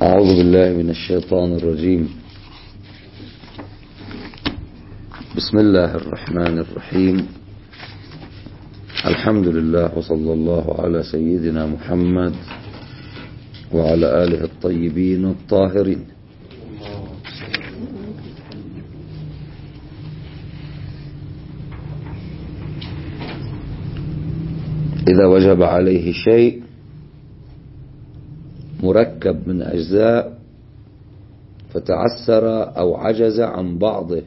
أعوذ بالله من الشيطان الرجيم. بسم الله الرحمن الرحيم. الحمد لله وصلى الله على سيدنا محمد وعلى آله الطيبين الطاهرين. إذا وجب عليه شيء مركب من أجزاء فتعسر أو عجز عن بعضه،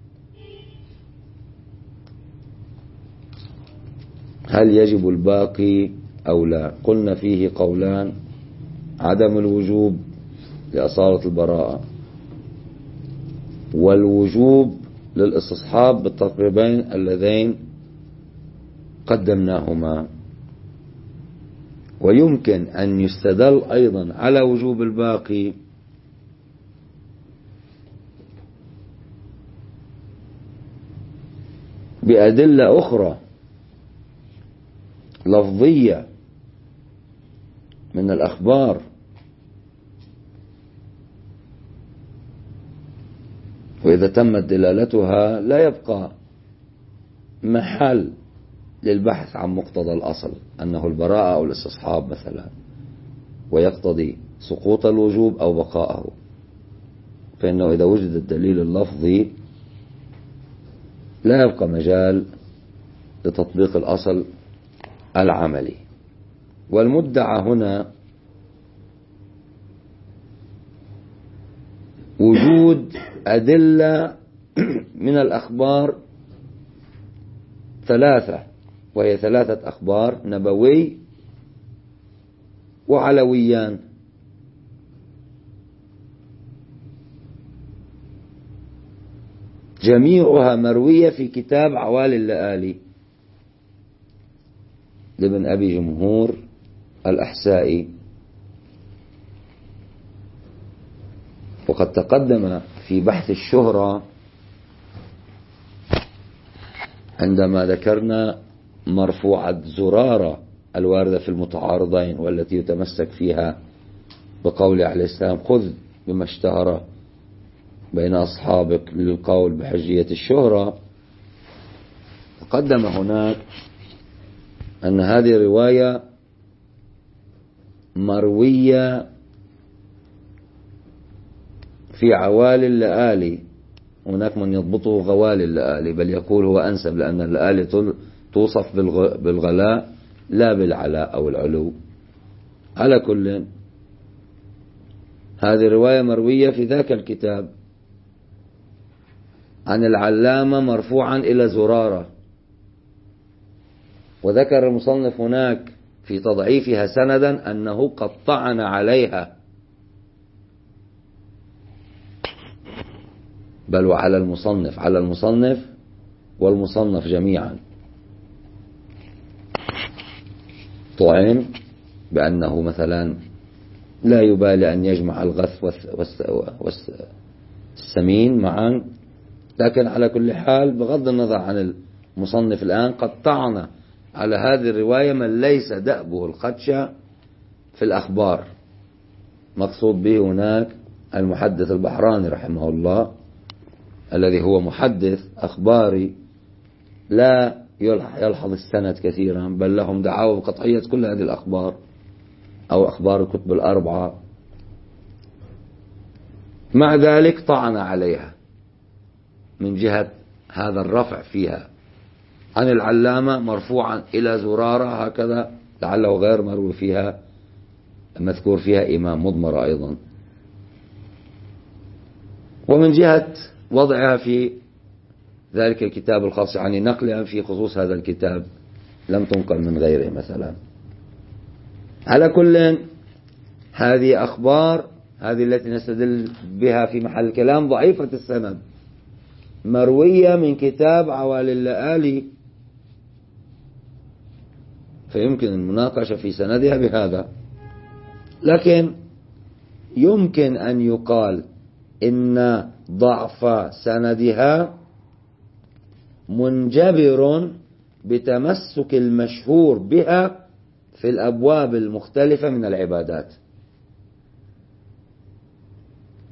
هل يجب الباقي أو لا؟ قلنا فيه قولان: عدم الوجوب لأصالة البراءة، والوجوب للاستصحاب بالتقريبين اللذين قدمناهما. ويمكن أن يستدل أيضا على وجوب الباقي بأدلة أخرى لفظية من الأخبار، وإذا تمت دلالتها لا يبقى محل للبحث عن مقتضى الأصل أنه البراءة أو الاستصحاب مثلا، ويقتضي سقوط الوجوب أو بقاءه. فإنه إذا وجد الدليل اللفظي لا يبقى مجال لتطبيق الأصل العملي. والمدعى هنا وجود أدلة من الأخبار ثلاثة، وهي ثلاثة أخبار: نبوي وعلويان. جميعها مروية في كتاب عوالي اللآلي لابن أبي جمهور الأحسائي. وقد تقدم في بحث الشهرة عندما ذكرنا مرفوعة زرارة الواردة في المتعارضين، والتي يتمسك فيها بقول عليه السلام: خذ بما اشتهر بين أصحابك للقول بحجية الشهرة. تقدم هناك أن هذه رواية مروية في عوالي اللآلي. هناك من يضبطه غوالي اللآلي، بل يقول هو أنسب، لأن اللآلي توصف بالغلاء لا بالعلاء أو العلو. على كل، هذه رواية مروية في ذاك الكتاب عن العلامة مرفوعا إلى زرارة. وذكر المصنف هناك في تضعيفها سندا أنه قد طعن عليها، بل وعلى المصنف، على المصنف والمصنف جميعا طعن بأنه مثلا لا يبالي أن يجمع الغث والسمين معا. لكن على كل حال، بغض النظر عن المصنف الآن، قد طعن على هذه الرواية من ليس دأبه الخدشة في الأخبار. مقصود به هناك المحدث البحراني رحمه الله، الذي هو محدث أخباري لا يلحظ السند كثيرا، بل لهم دعاوى بقطعية كل هذه الأخبار أو أخبار الكتب الأربعة. مع ذلك طعن عليها من جهة هذا الرفع فيها عن العلامة مرفوعا إلى زرارة، هكذا لعله غير مروي فيها، مذكور فيها إمام مضمر أيضا. ومن جهة وضعها في ذلك الكتاب الخاص، يعني نقلها في خصوص هذا الكتاب، لم تنقل من غيره مثلا. على كل، هذه أخبار، هذه التي نستدل بها في محل الكلام، ضعيفة السند، مروية من كتاب عوالي اللآلي، فيمكن المناقشة في سندها بهذا. لكن يمكن أن يقال إن ضعف سندها منجبر بتمسك المشهور بها في الأبواب المختلفة من العبادات.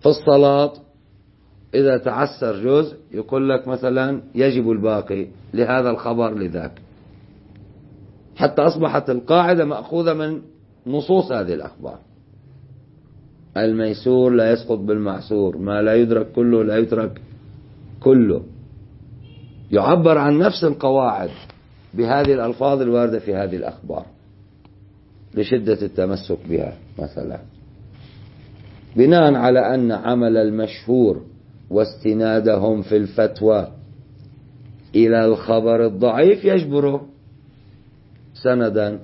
في الصلاة إذا تعسر جزء يقول لك مثلا يجب الباقي لهذا الخبر لذاك، حتى أصبحت القاعدة مأخوذة من نصوص هذه الأخبار. الميسور لا يسقط بالمعسور، ما لا يدرك كله لا يترك كله. يعبر عن نفس القواعد بهذه الألفاظ الواردة في هذه الأخبار لشدة التمسك بها. مثلا بناء على أن عمل المشهور واستنادهم في الفتوى إلى الخبر الضعيف يجبره سندا،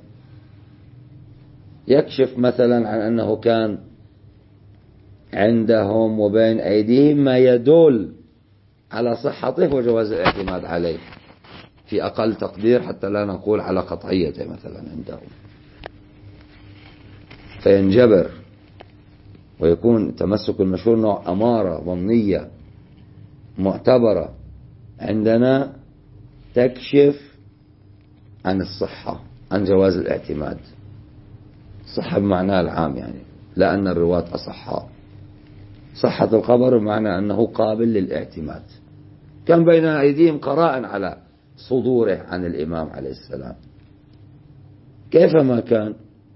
يكشف مثلا عن أنه كان عندهم وبين أيديهم ما يدل على صحته وجواز الاعتماد عليه في أقل تقدير، حتى لا نقول على قطعيته مثلا عندهم، فينجبر ويكون تمسك المشهور نوع أمارة ظنية معتبرة عندنا تكشف عن الصحة، عن جواز الاعتماد. الصحة بمعنى العام، يعني لا أن الرواة أصحاء، صحة الخبر بمعنى أنه قابل للاعتماد. كان بين أيديهم قرائن على صدوره عن الإمام عليه السلام. كيفما كان،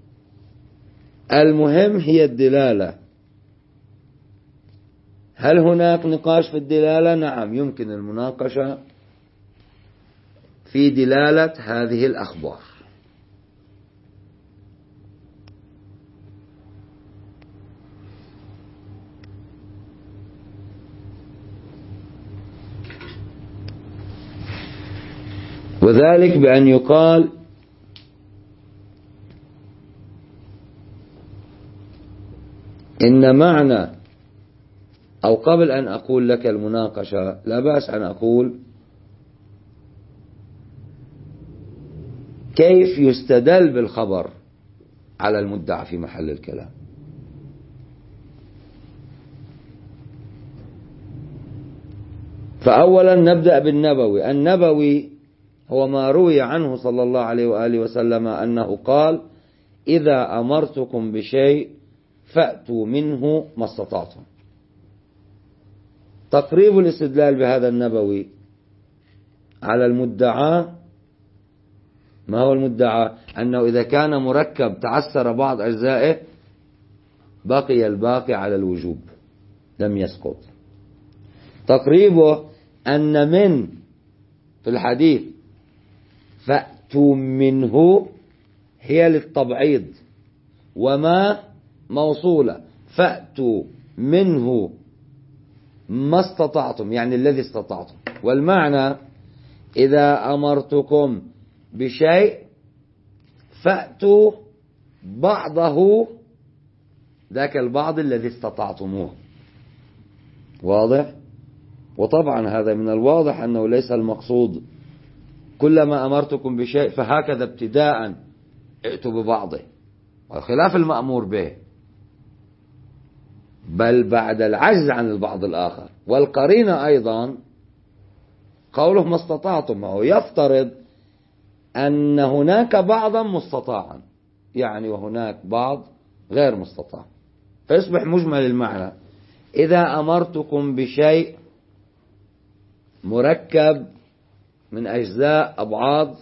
المهم هي الدلالة. هل هناك نقاش في الدلالة؟ نعم، يمكن المناقشة في دلالة هذه الأخبار. وذلك بأن يقال إن معنى، أو قبل أن أقول لك المناقشة لا بأس أن أقول كيف يستدل بالخبر على المدعى في محل الكلام. فأولا نبدأ بالنبوي. النبوي هو ما روي عنه صلى الله عليه وآله وسلم أنه قال: إذا أمرتكم بشيء فأتوا منه ما استطعتم. تقريب الاستدلال بهذا النبوي على المدعى. ما هو المدعى؟ أنه إذا كان مركب تعسر بعض أجزائه بقي الباقي على الوجوب، لم يسقط. تقريبه أن من في الحديث فأتوا منه هي للتبعيض، وما موصولة، فأتوا منه ما استطعتم، يعني الذي استطعتم. والمعنى إذا أمرتكم بشيء فأتوا بعضه، ذاك البعض الذي استطعتموه. واضح؟ وطبعا هذا من الواضح أنه ليس المقصود كلما أمرتكم بشيء فهكذا ابتداء ائتوا ببعضه، وخلاف المأمور به، بل بعد العجز عن البعض الآخر. والقرينة أيضا قوله ما استطعتم، وهو يفترض أن هناك بعضا مستطاعا، يعني وهناك بعض غير مستطاع، فيصبح مجمل المعنى: إذا أمرتكم بشيء مركب من أجزاء أبعاض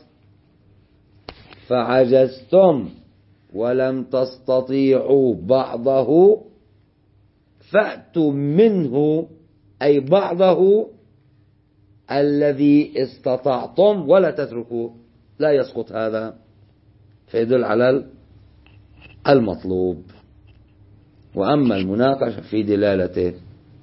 فعجزتم ولم تستطيعوا بعضه فأتوا منه، أي بعضه الذي استطعتم ولا تتركوه، لا يسقط هذا، فيدل على المطلوب. وأما المناقشة في دلالته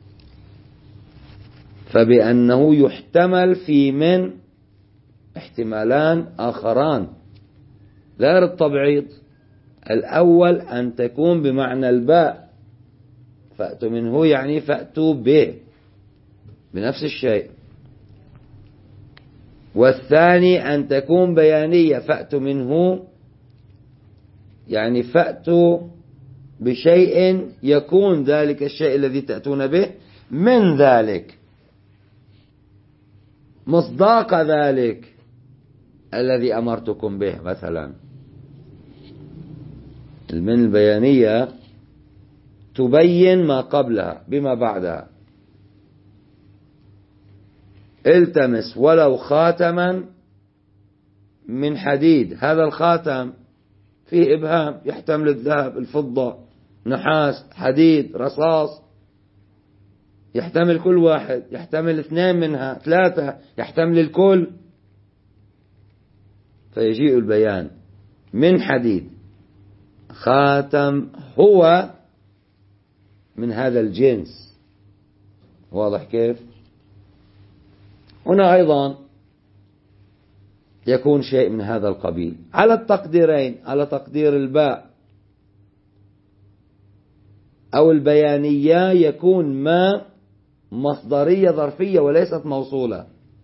فبأنه يحتمل في من احتمالان آخران غير التبعيض. الأول أن تكون بمعنى الباء، فأتوا منه يعني فأتوا به بنفس الشيء. والثاني أن تكون بيانية، فأتوا منه يعني فأتوا بشيء يكون ذلك الشيء الذي تأتون به من ذلك، مصداق ذلك الذي أمرتكم به. مثلا من البيانية تبين ما قبلها بما بعدها. التمس ولو خاتما من حديد. هذا الخاتم فيه إبهام، يحتمل الذهب، الفضة، نحاس، حديد، رصاص، يحتمل كل واحد، يحتمل 2 منها، 3، يحتمل الكل. فيجيء البيان من حديد، خاتم هو من هذا الجنس. واضح كيف؟ هنا أيضا يكون شيء من هذا القبيل على التقديرين، على تقدير الباء أو البيانية يكون ما مصدرية ظرفية وليست موصولة.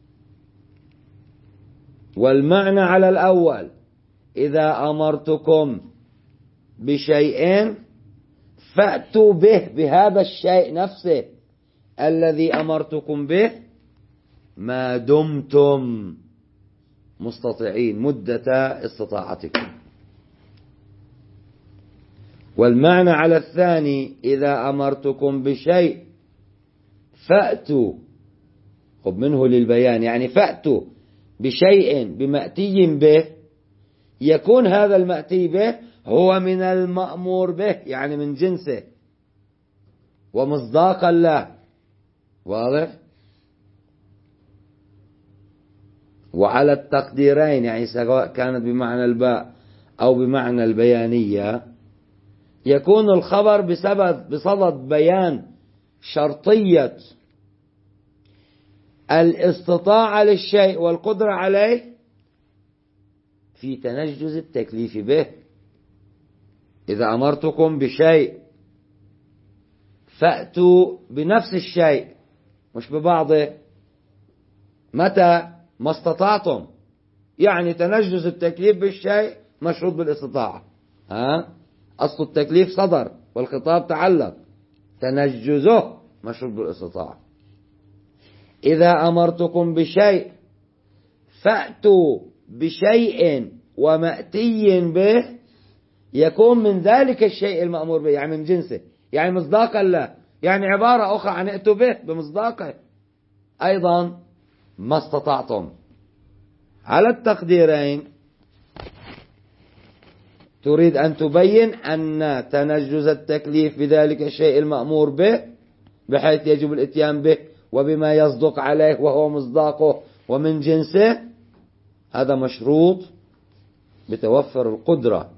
والمعنى على الأول: إذا أمرتكم بشيء فأتوا به، بهذا الشيء نفسه الذي أمرتكم به، ما دمتم مستطيعين مدة استطاعتكم. والمعنى على الثاني: إذا أمرتكم بشيء فأتوا، خذ منه للبيان، يعني فأتوا بشيء بمأتي به، يكون هذا المأتي به هو من المأمور به، يعني من جنسه ومصداقا له. واضح؟ وعلى التقديرين، يعني سواء كانت بمعنى الباء أو بمعنى البيانية، يكون الخبر بصدد بيان شرطية الاستطاعة للشيء والقدرة عليه في تنجز التكليف به. إذا أمرتكم بشيء فأتوا بنفس الشيء مش ببعضه، متى ما استطعتم، يعني تنجز التكليف بالشيء مشروط بالاستطاعة. أصل التكليف صدر والخطاب تعلق، تنجزه مشروط بالاستطاعة. إذا أمرتكم بشيء فأتوا بشيء ومأتي به، يكون من ذلك الشيء المأمور به، يعني من جنسه، يعني مصداقا له، يعني عبارة أخرى عن ائتوا به بمصداقه. أيضا ما استطعتم. على التقديرين تريد أن تبين أن تنجز التكليف بذلك الشيء المأمور به بحيث يجب الاتيان به وبما يصدق عليه وهو مصداقه ومن جنسه، هذا مشروط بتوفر القدرة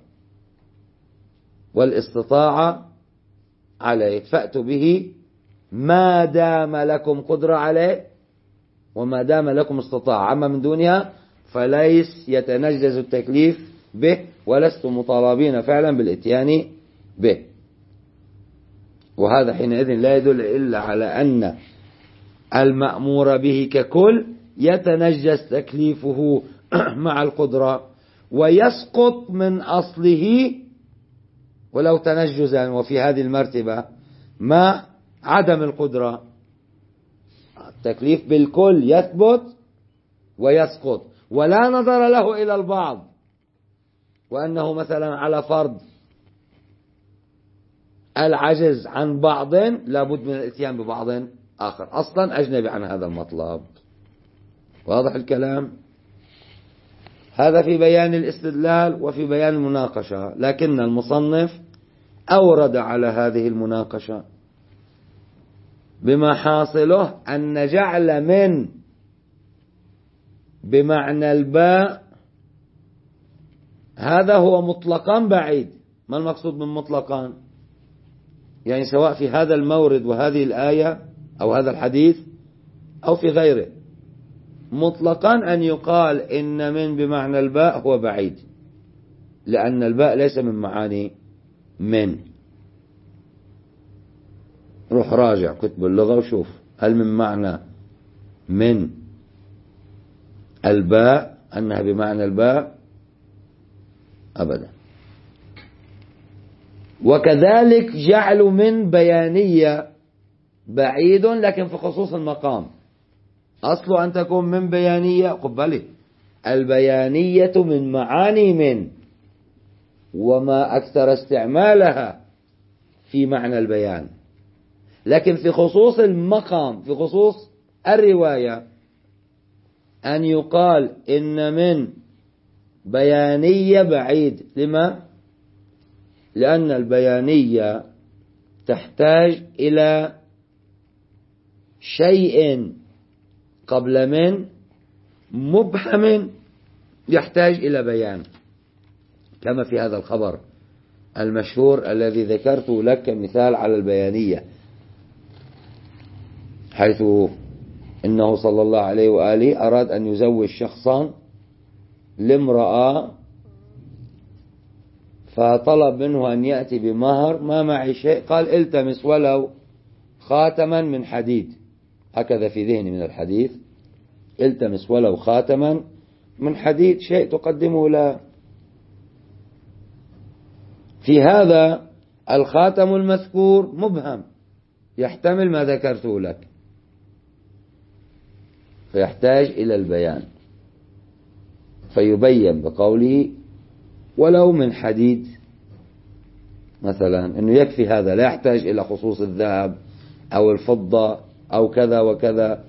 والاستطاعة عليه. فأتوا به ما دام لكم قدرة عليه وما دام لكم استطاعة، أما من دونها فليس يتنجز التكليف به ولستم مطالبين فعلا بالاتيان به. وهذا حينئذ لا يدل إلا على أن المأمور به ككل يتنجز تكليفه مع القدرة ويسقط من أصله ولو تنجزا، وفي هذه المرتبة مع عدم القدرة التكليف بالكل يثبت ويسقط، ولا نظر له إلى البعض، وأنه مثلا على فرض العجز عن بعض لابد من الاتيان ببعض آخر، أصلا أجنبي عن هذا المطلب. واضح الكلام؟ هذا في بيان الاستدلال وفي بيان المناقشة، لكن المصنف أورد على هذه المناقشة بما حاصله أن جعل من بمعنى الباء هذا هو مطلقا بعيد. ما المقصود من مطلقا؟ يعني سواء في هذا المورد وهذه الآية أو هذا الحديث أو في غيره، مطلقا أن يقال إن من بمعنى الباء هو بعيد، لأن الباء ليس من معاني من. روح راجع كتب اللغة وشوف هل من معنى من الباء أنها بمعنى الباء؟ أبدا. وكذلك جعل من بيانية بعيد لكن في خصوص المقام. أصل أن تكون من بيانية، قبلي البيانية من معاني من، وما أكثر استعمالها في معنى البيان. لكن في خصوص المقام، في خصوص الرواية، أن يقال إن من بيانية بعيد. لما؟ لأن البيانية تحتاج إلى شيء قبل من مبهم يحتاج إلى بيان، كما في هذا الخبر المشهور الذي ذكرته لك كمثال على البيانية، حيث إنه صلى الله عليه وآله أراد أن يزوج شخصا لامرأة، فطلب منه أن يأتي بمهر. ما معي شيء. قال التمس ولو خاتما من حديد، هكذا في ذهني من الحديث، التمس ولو خاتما من حديد، شيء تقدمه له. في هذا الخاتم المذكور مبهم، يحتمل ما ذكرته لك، فيحتاج إلى البيان، فيبين بقوله ولو من حديد مثلا، أنه يكفي هذا، لا يحتاج إلى خصوص الذهب أو الفضة أو كذا وكذا.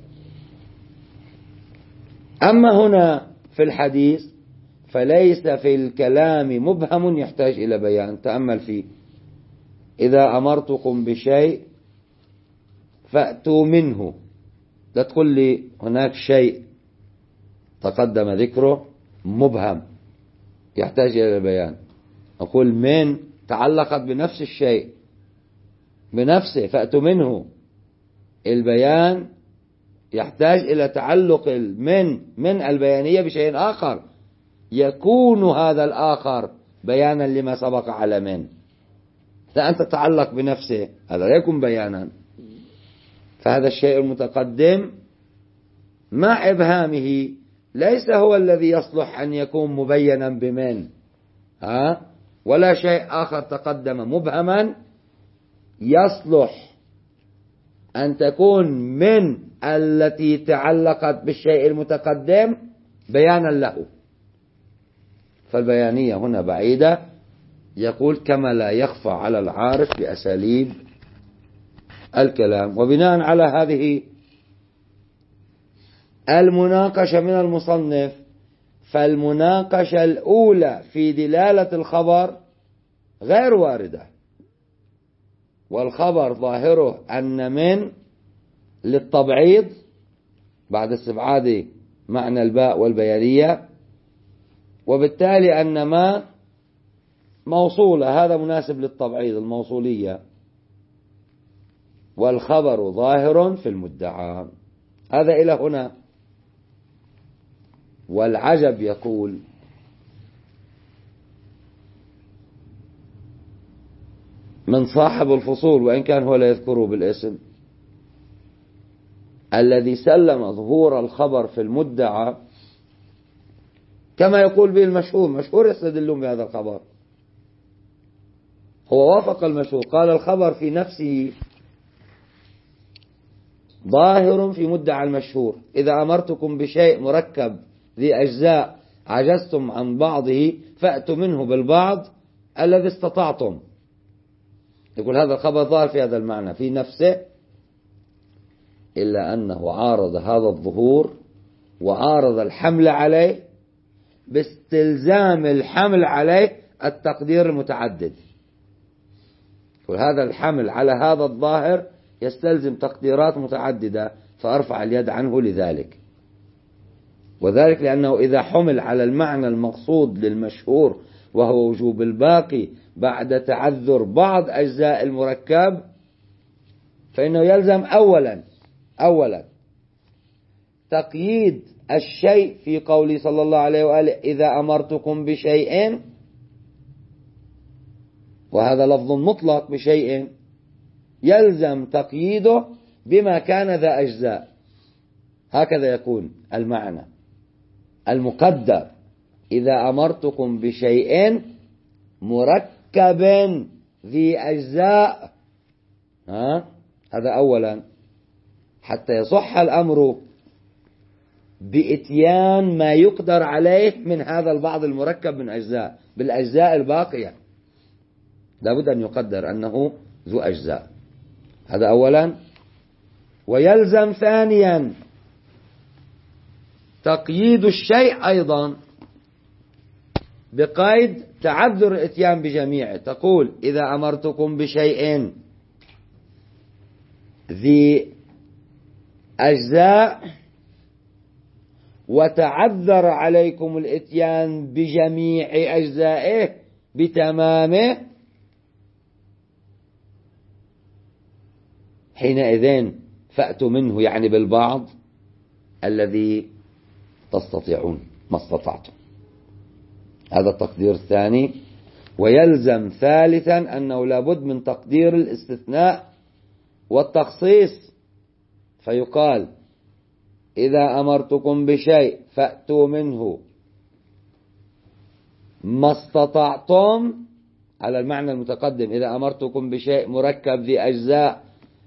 أما هنا في الحديث فليس في الكلام مبهم يحتاج إلى بيان. تأمل فيه: إذا أمرتكم بشيء فأتوا منه. لا تقول لي هناك شيء تقدم ذكره مبهم يحتاج إلى بيان. أقول من تعلقت بنفس الشيء بنفسه، فأتوا منه. البيان يحتاج إلى تعلق من البيانية بشيء آخر، يكون هذا الآخر بيانا لما سبق على من. لا أن تتعلق بنفسه، هذا لا يكون بيانا. فهذا الشيء المتقدم مع إبهامه ليس هو الذي يصلح أن يكون مبينا بمن، ولا شيء آخر تقدم مبهما يصلح أن تكون من التي تعلقت بالشيء المتقدم بيانا له. فالبيانية هنا بعيدة، يقول كما لا يخفى على العارف بأساليب الكلام. وبناء على هذه المناقشة من المصنف، فالمناقشة الأولى في دلالة الخبر غير واردة، والخبر ظاهره أن من للتبعيض بعد استبعاد معنى الباء والبيانية، وبالتالي أن ما موصولة، هذا مناسب للتبعيض الموصولية، والخبر ظاهر في المدعى. هذا إلى هنا. والعجب يقول من صاحب الفصول، وإن كان هو لا يذكره بالاسم، الذي سلم ظهور الخبر في المدعى كما يقول به المشهور. مشهور يستدلون بهذا الخبر، هو وافق المشهور، قال الخبر في نفسه ظاهر في مدعى المشهور. إذا أمرتكم بشيء مركب ذي أجزاء عجزتم عن بعضه فأتوا منه بالبعض الذي استطعتم. يقول هذا الخبر ظاهر في هذا المعنى في نفسه، إلا أنه عارض هذا الظهور وعارض الحمل عليه باستلزام الحمل عليه التقدير المتعدد. وهذا الحمل على هذا الظاهر يستلزم تقديرات متعددة، فأرفع اليد عنه لذلك. وذلك لأنه إذا حمل على المعنى المقصود للمشهور وهو وجوب الباقي بعد تعذر بعض أجزاء المركب، فإنه يلزم أولا تقييد الشيء في قوله صلى الله عليه وآله إذا أمرتكم بشيء، وهذا لفظ مطلق بشيء، يلزم تقييده بما كان ذا أجزاء. هكذا يكون المعنى المقدر: إذا أمرتكم بشيء مركب ذي أجزاء. هذا أولا، حتى يصح الأمر بإتيان ما يقدر عليه من هذا البعض المركب من أجزاء بالأجزاء الباقية. لابد أن يقدر أنه ذو أجزاء. هذا أولا. ويلزم ثانيا تقييد الشيء أيضا بقيد تعذر الإتيان بجميعه. تقول إذا أمرتكم بشيء ذي أجزاء وتعذر عليكم الإتيان بجميع أجزائه بتمامه، حينئذ فأتوا منه، يعني بالبعض الذي تستطيعون ما استطعتم. هذا التقدير الثاني. ويلزم ثالثا أنه لابد من تقدير الاستثناء والتخصيص، فيقال إذا أمرتكم بشيء فأتوا منه ما استطعتم، على المعنى المتقدم. إذا أمرتكم بشيء مركب ذي أجزاء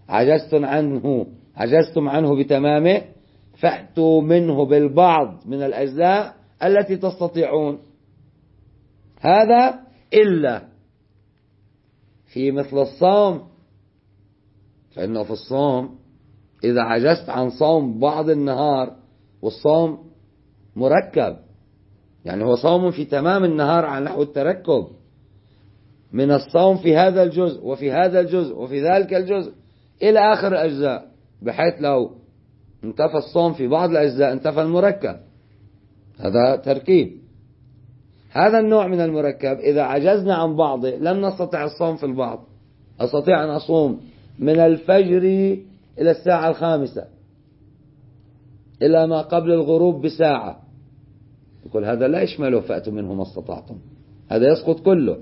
عجزتم عنه بتمامه، فأتوا منه بالبعض من الأجزاء التي تستطيعون. هذا إلا في مثل الصوم، فإنه في الصوم إذا عجزت عن صوم بعض النهار، والصوم مركب، يعني هو صوم في تمام النهار على نحو التركب، من الصوم في هذا الجزء وفي هذا الجزء وفي ذلك الجزء إلى آخر الأجزاء، بحيث لو انتفى الصوم في بعض الأجزاء انتفى المركب. هذا تركيب. هذا النوع من المركب إذا عجزنا عن بعضه لم نستطع الصوم في البعض. أستطيع أن أصوم من الفجر إلى الساعة 5 إلى ما قبل الغروب بساعة، يقول هذا لا يشمله فأتوا منه ما استطعتم، هذا يسقط كله.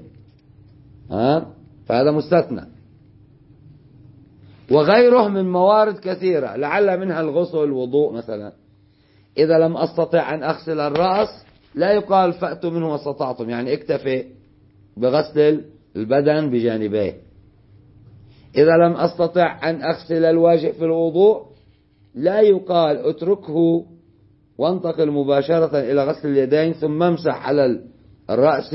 فهذا مستثنى. وغيره من موارد كثيرة، لعل منها الغسل، الوضوء مثلا. إذا لم أستطع أن أغسل الرأس لا يقال فأتوا منه ما استطعتم، يعني اكتفي بغسل البدن بجانبيه. إذا لم أستطع أن أغسل الوجه في الوضوء لا يقال اتركه وانتقل مباشرة إلى غسل اليدين ثم امسح على الرأس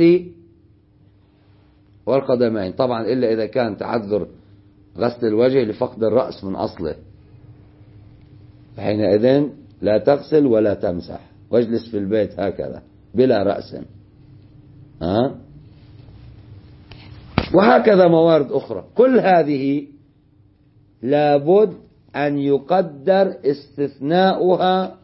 والقدمين، طبعا إلا إذا كان تعذر غسل الوجه لفقد الرأس من أصله، حينئذ لا تغسل ولا تمسح واجلس في البيت هكذا بلا رأس. وهكذا موارد أخرى، كل هذه لابد أن يقدر استثناؤها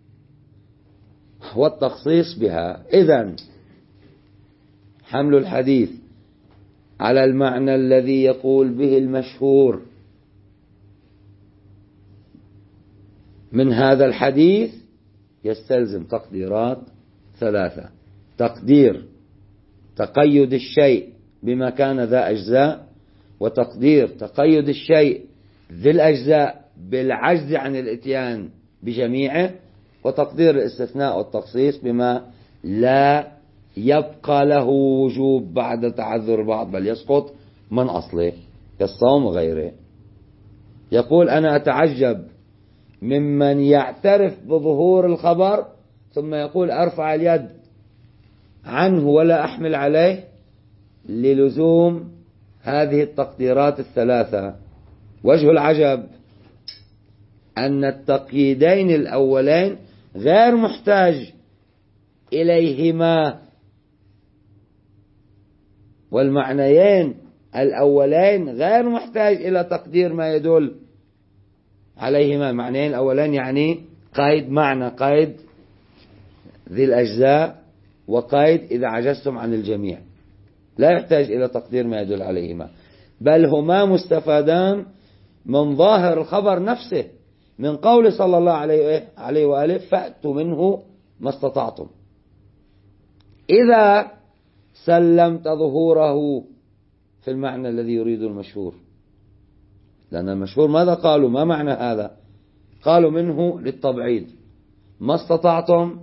والتخصيص بها. إذن حمل الحديث على المعنى الذي يقول به المشهور من هذا الحديث يستلزم تقديرات ثلاثة: تقدير تقيد الشيء بما كان ذا أجزاء، وتقدير تقيد الشيء ذي الأجزاء بالعجز عن الإتيان بجميعه، وتقدير الاستثناء والتخصيص بما لا يبقى له وجوب بعد تعذر البعض بل يسقط من أصله كالصوم وغيره. يقول أنا أتعجب ممن يعترف بظهور الخبر ثم يقول أرفع اليد عنه ولا أحمل عليه للزوم هذه التقديرات الثلاثة. وجه العجب أن التقييدين الأولين غير محتاج إليهما، والمعنيين الأولين غير محتاج إلى تقدير ما يدل عليهما. المعنيين الأولين يعني قيد معنى قيد ذي الأجزاء وقيد إذا عجزتم عن الجميع، لا يحتاج إلى تقدير ما يدل عليهما، بل هما مستفادان من ظاهر الخبر نفسه، من قول صلى الله عليه وآله فأتوا منه ما استطعتم. إذا سلمت ظهوره في المعنى الذي يريد المشهور، لأن المشهور ماذا قالوا؟ ما معنى هذا؟ قالوا منه للتبعيد، ما استطعتم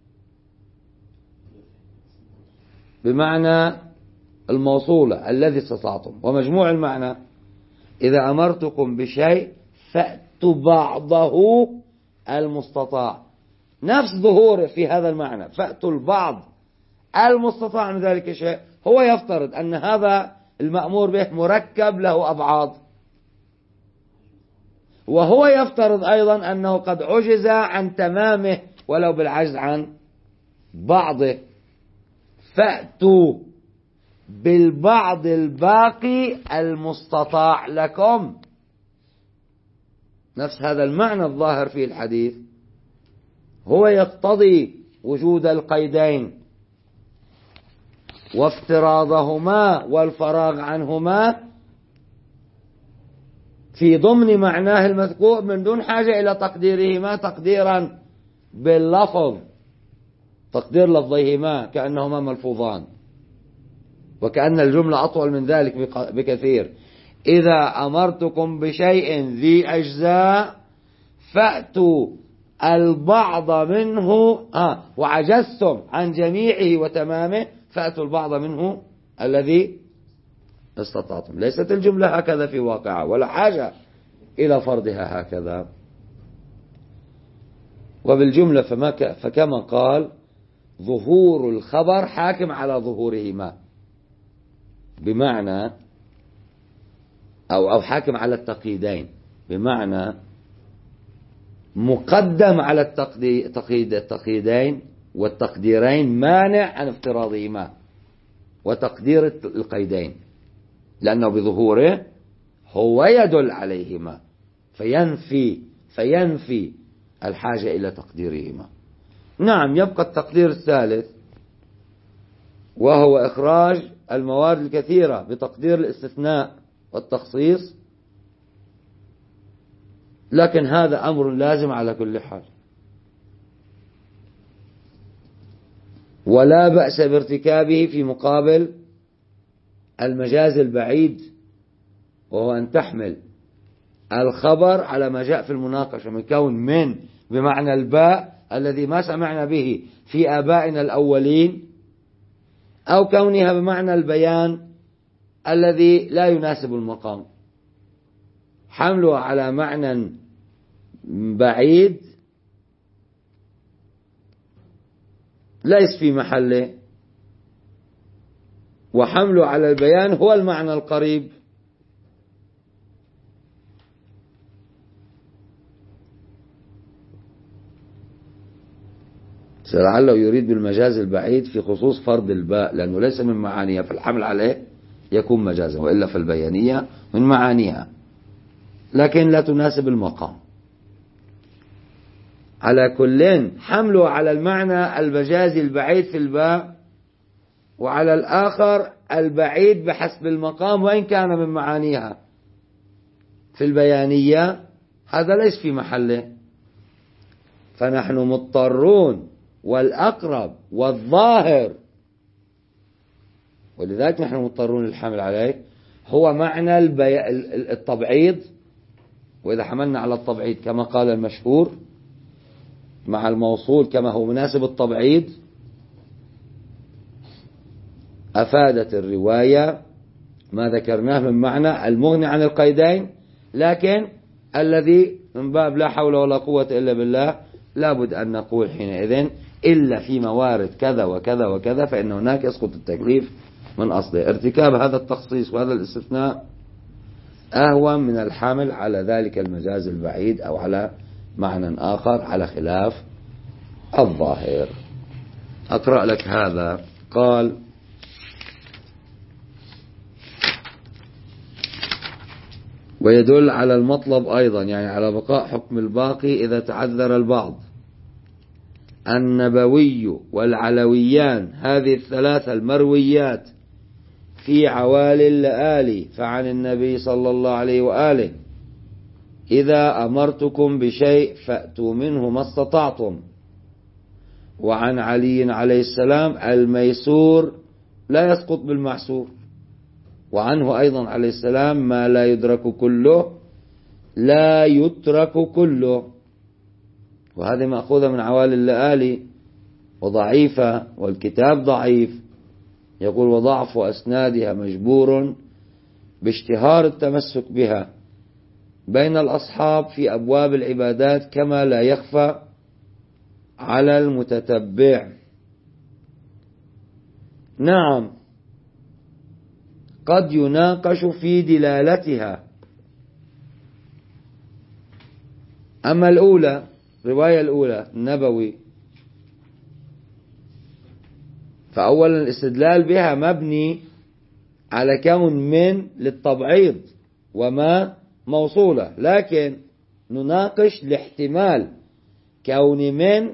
بمعنى الموصولة الذي استطعتم، ومجموع المعنى إذا أمرتكم بشيء فأتوا بعضه المستطاع، نفس ظهوره في هذا المعنى، فأتوا البعض المستطاع من ذلك الشيء. هو يفترض أن هذا المأمور به مركب له أبعاد، وهو يفترض أيضا أنه قد عجز عن تمامه ولو بالعجز عن بعضه، فأتوا بالبعض الباقي المستطاع لكم. نفس هذا المعنى الظاهر في الحديث هو يقتضي وجود القيدين وافتراضهما والفراغ عنهما في ضمن معناه المذكور من دون حاجة إلى تقديرهما تقديرا باللفظ، تقدير لفظيهما كأنهما ملفوظان، وكأن الجملة أطول من ذلك بكثير. إذا أمرتكم بشيء ذي أجزاء فأتوا البعض منه وعجزتم عن جميعه وتمامه فأتوا البعض منه الذي استطعتم. ليست الجملة هكذا في واقعها ولا حاجة إلى فرضها هكذا. وبالجملة فكما قال ظهور الخبر حاكم على ظهورهما، بمعنى أو حاكم على التقييدين، بمعنى مقدم على التقييدين والتقديرين مانع عن افتراضهما وتقدير القيدين، لأنه بظهوره هو يدل عليهما فينفي الحاجة إلى تقديرهما. نعم، يبقى التقدير الثالث وهو إخراج الموارد الكثيرة بتقدير الاستثناء والتخصيص، لكن هذا أمر لازم على كل حال، ولا بأس بارتكابه في مقابل المجاز البعيد، وهو أن تحمل الخبر على ما جاء في المناقشة من كون من بمعنى الباء الذي ما سمعنا به في آبائنا الأولين، أو كونها بمعنى البيان الذي لا يناسب المقام. حمله على معنى بعيد ليس في محله، وحمله على البيان هو المعنى القريب. لعله يريد بالمجاز البعيد في خصوص فرض الباء، لأنه ليس من معانيها، فالحمل عليه يكون مجازا، وإلا في البيانية من معانيها لكن لا تناسب المقام. على كل حمله على المعنى المجازي البعيد في الباء، وعلى الآخر البعيد بحسب المقام وإن كان من معانيها في البيانية، هذا ليس في محله. فنحن مضطرون والأقرب والظاهر، ولذلك نحن مضطرون للحمل عليه هو معنى التبعيض. وإذا حملنا على التبعيض كما قال المشهور مع الموصول كما هو مناسب التبعيض، أفادت الرواية ما ذكرناه من معنى المغني عن القيدين، لكن الذي من باب لا حول ولا قوة إلا بالله لابد أن نقول حينئذ إلا في موارد كذا وكذا وكذا، فإن هناك يسقط التكليف من أصله. ارتكاب هذا التخصيص وهذا الاستثناء أهون من الحمل على ذلك المجاز البعيد أو على معنى آخر على خلاف الظاهر. أقرأ لك هذا. قال: ويدل على المطلب أيضا، يعني على بقاء حكم الباقي إذا تعذر البعض. النبوي والعلويان هذه الثلاثة المرويات في عوالي اللآلي فعن النبي صلى الله عليه وآله: إذا أمرتكم بشيء فأتوا منه ما استطعتم. وعن علي عليه السلام: الميسور لا يسقط بالمعسور. وعنه أيضا عليه السلام: ما لا يدرك كله لا يترك كله. وهذه مأخوذة من عوالي اللآلي وضعيفة، والكتاب ضعيف. يقول: وضعف أسنادها مجبور باشتهار التمسك بها بين الأصحاب في أبواب العبادات كما لا يخفى على المتتبع. نعم، قد يناقش في دلالتها. أما الأولى، الرواية الأولى النبوي، فأولا الاستدلال بها مبني على كون من للتبعيض وما موصولة، لكن نناقش لاحتمال كون من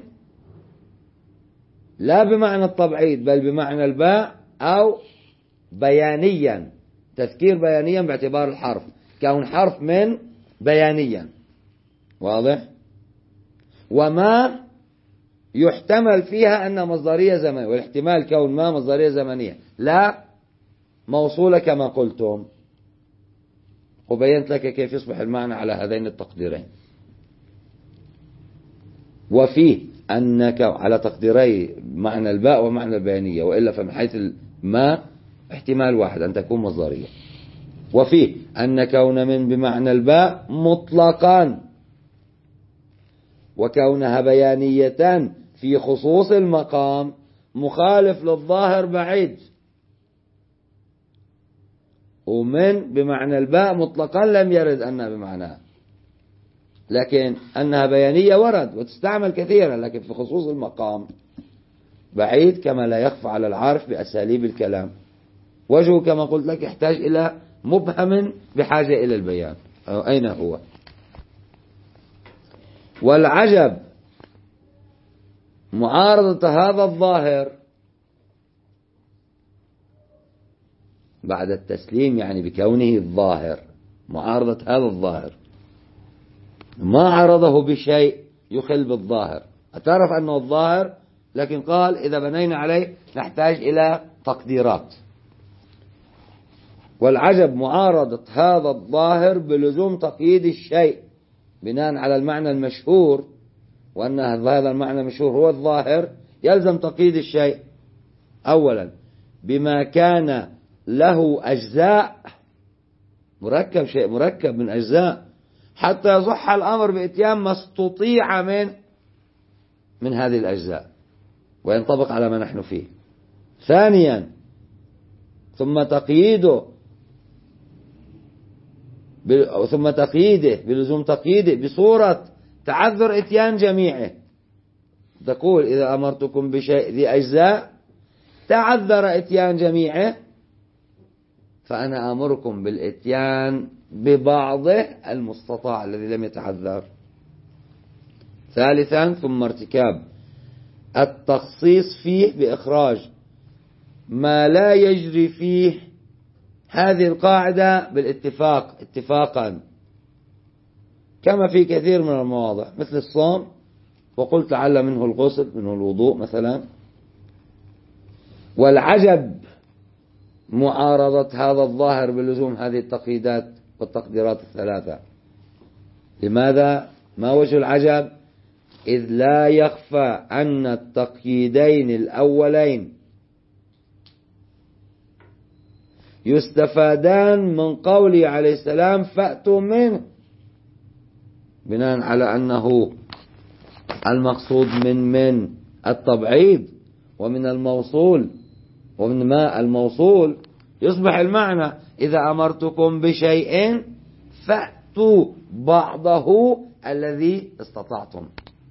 لا بمعنى التبعيض بل بمعنى الباء، أو بيانيا، تذكير بيانيا باعتبار الحرف، كون حرف من بيانيا. واضح؟ وما يحتمل فيها أن مصدرية زمنية، والاحتمال كون ما مصدرية زمنية لا موصولة كما قلتم، وبينت لك كيف يصبح المعنى على هذين التقديرين. وفيه أنك على تقديري معنى الباء ومعنى البيانية، وإلا فمن حيث ما احتمال واحد أن تكون مصدرية. وفيه أن كون من بمعنى الباء مطلقا، وكونها بيانية في خصوص المقام مخالف للظاهر بعيد. ومن بمعنى الباء مطلقا لم يرد أنها بمعناها، لكن أنها بيانية ورد وتستعمل كثيرا، لكن في خصوص المقام بعيد كما لا يخفى على العارف بأساليب الكلام. وجهه كما قلت لك يحتاج إلى مبهم بحاجة إلى البيان، أين هو؟ والعجب معارضة هذا الظاهر بعد التسليم، يعني بكونه الظاهر، معارضة هذا الظاهر، ما عرضه بشيء يخل بالظاهر، اعترف أنه الظاهر، لكن قال إذا بنينا عليه نحتاج إلى تقديرات. والعجب معارضة هذا الظاهر بلزوم تقييد الشيء بناء على المعنى المشهور، وأن هذا المعنى المشهور هو الظاهر، يلزم تقييد الشيء أولا بما كان له أجزاء، مركب، شيء مركب من أجزاء، حتى يصح الأمر بإتيان ما استطيع من هذه الأجزاء وينطبق على ما نحن فيه. ثانيا ثم تقييده بلزوم تقييده بصورة تعذر إتيان جميعه. تقول إذا أمرتكم بشيء ذي أجزاء تعذر إتيان جميعه، فأنا أمركم بالإتيان ببعضه المستطاع الذي لم يتعذر. ثالثا ثم ارتكاب التخصيص فيه بإخراج ما لا يجري فيه هذه القاعدة بالاتفاق اتفاقا، كما في كثير من المواضع مثل الصوم، وقلت لعل منه الغسل منه الوضوء مثلا. والعجب معارضة هذا الظاهر بلزوم هذه التقييدات والتقديرات الثلاثة. لماذا؟ ما وجه العجب؟ إذ لا يخفى أن التقييدين الأولين يستفادان من قوله عليه السلام فأتوا منه، بناء على أنه المقصود من التبعيض ومن الموصول، ومن ما الموصول يصبح المعنى إذا أمرتكم بشيء فأتوا بعضه الذي استطعتم.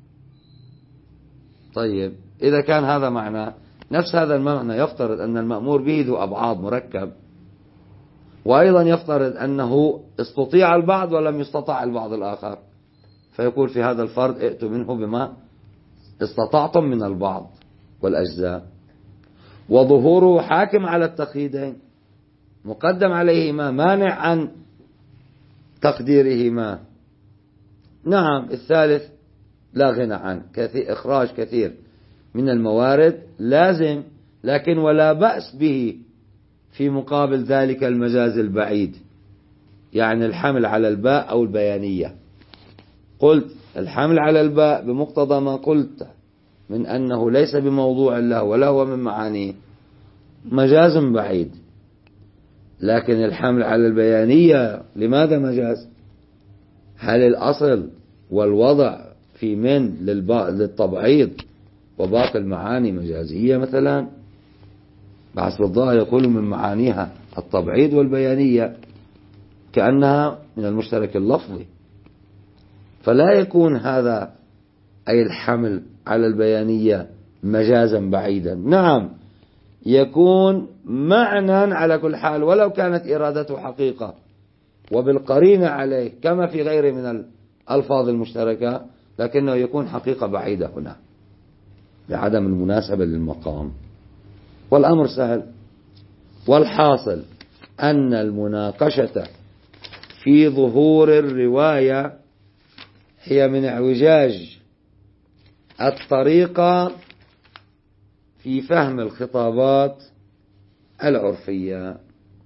طيب إذا كان هذا معنى، نفس هذا المعنى يفترض أن المأمور به ذو أبعاد مركب، وأيضا يفترض أنه استطيع البعض ولم يستطع البعض الآخر، فيقول في هذا الفرض ائتوا منه بما استطعتم من البعض والأجزاء. وظهوره حاكم على التقييدين، مقدم عليهما، مانع عن تقديرهما. نعم الثالث لا غنى عنه، إخراج كثير من الموارد لازم، لكن ولا بأس به في مقابل ذلك المجاز البعيد، يعني الحمل على الباء أو البيانية. قلت الحمل على الباء بمقتضى ما قلت من أنه ليس بموضوع له ولا هو من معانيه، مجاز بعيد. لكن الحمل على البيانية لماذا مجاز؟ هل الأصل والوضع في من للتبعيض وباقي المعاني مجازية مثلا؟ بحسب الظاهر يقول من معانيها التبعيض والبيانية كأنها من المشترك اللفظي، فلا يكون هذا أي الحمل على البيانية مجازا بعيدا. نعم يكون معنى على كل حال ولو كانت إرادته حقيقة وبالقرينة عليه كما في غيره من الألفاظ المشتركة، لكنه يكون حقيقة بعيدة هنا لعدم المناسبة للمقام. والأمر سهل. والحاصل أن المناقشة في ظهور الرواية هي من اعوجاج الطريقة في فهم الخطابات العرفية.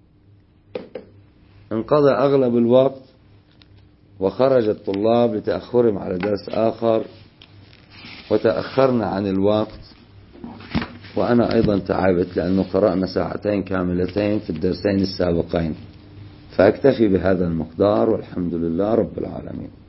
انقضى أغلب الوقت وخرج الطلاب لتأخرهم على درس آخر وتأخرنا عن الوقت، وأنا أيضا تعبت لأنه قرأنا ساعتين كاملتين في الدرسين السابقين، فأكتفي بهذا المقدار والحمد لله رب العالمين.